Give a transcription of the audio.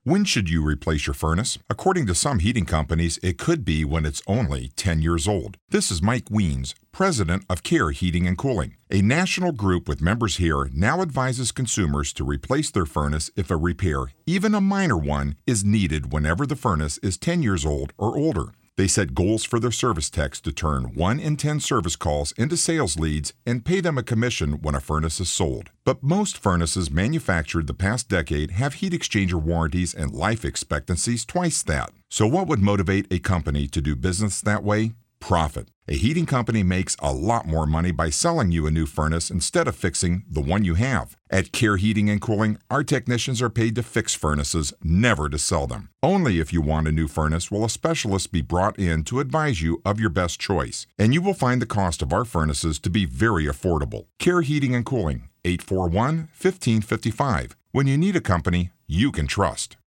When should you replace your furnace? According to some heating companies, it could be when it's only 10 years old. This is Mike Wiens, president of CARE Heating and Cooling. A national group with members here now advises consumers to replace their furnace if a repair, even a minor one, is needed whenever the furnace is 10 years old or older. They set goals for their service techs to turn 1 in 10 service calls into sales leads and pay them a commission when a furnace is sold. But most furnaces manufactured the past decade have heat exchanger warranties and life expectancies twice that. So what would motivate a company to do business that way? Profit. A heating company makes a lot more money by selling you a new furnace instead of fixing the one you have. At CARE Heating and Cooling, our technicians are paid to fix furnaces, never to sell them. Only if you want a new furnace will a specialist be brought in to advise you of your best choice. And you will find the cost of our furnaces to be very affordable. CARE Heating and Cooling, 841-1555. When you need a company you can trust.